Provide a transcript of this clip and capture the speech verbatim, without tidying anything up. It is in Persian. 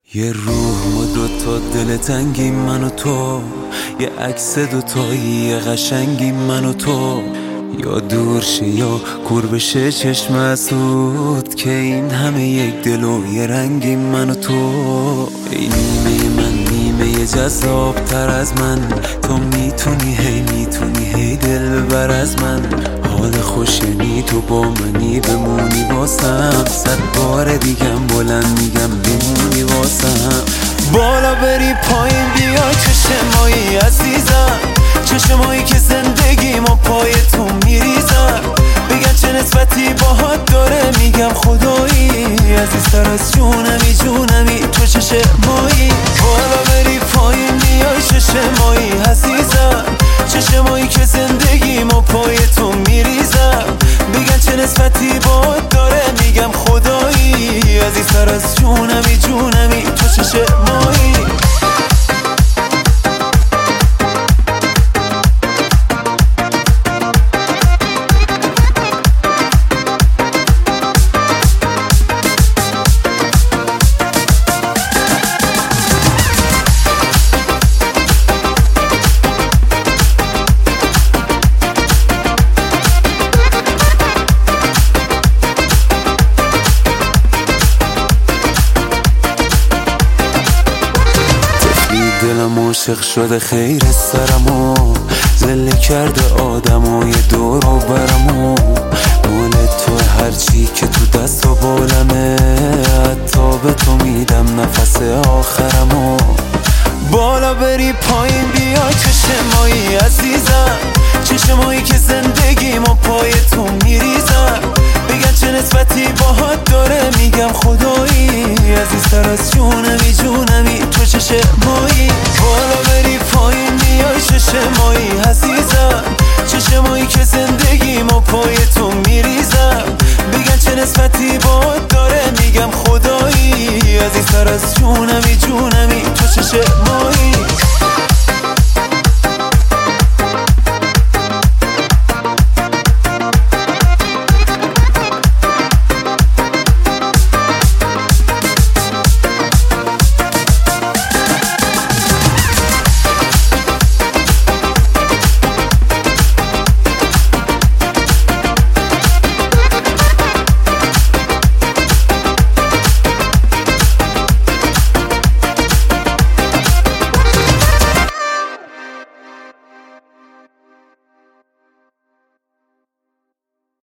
یه روح و دوتا دل تنگی من و تو، یه عکس دوتایی یه قشنگی من و تو، یا دور شه یا کور بشه چشم اسود که این همه یک دل و یه رنگی من و تو. ای نیمه من نیمه یه جذاب تر از من، تو میتونی هی میتونی هی دل ببر از من. حال خوش یعنی تو با منی بمونی واسم، صد بار دیگم بلند میگم بمونی واسم. بالا بری پایین بیا چشمایی عزیزم، چشمایی که زندگیم و پای تو میریزم. بگن چه نسبتی باهات داره میگم خدایی، عزیزتر از جونمی جونمی تو چشمایی. بالا بری پایین بیای چشمایی عزیزم، چشمایی که زندگیم و پای تو میریزم. بگن چه نسبتی باهات داره میگم خدایی، عزیزتر از جونمی جونمی تو چشمایی. دلم عاشق شده خیر سرمو، زله کرده آدم و یه دور و برمو. مال تو هرچی که تو دست و بالمه، حتی به تو میدم نفس آخرمو. بالا بری پایین بیا چشمایی عزیزم، چشمایی که زندگیم و پای تو میریزم. بگن چه نسبتی باهات داره میگم خدایی، عزیزتر از جونمی جونمی تو چشمایی. بالا بری پایین بیای چشمایی عزیزم، چشمایی که زندگیم و پای تو میریزم. بگن چه نسبتی باهات داره میگم خدایی، عزیزتر از جونمی جونمی تو چشمایی.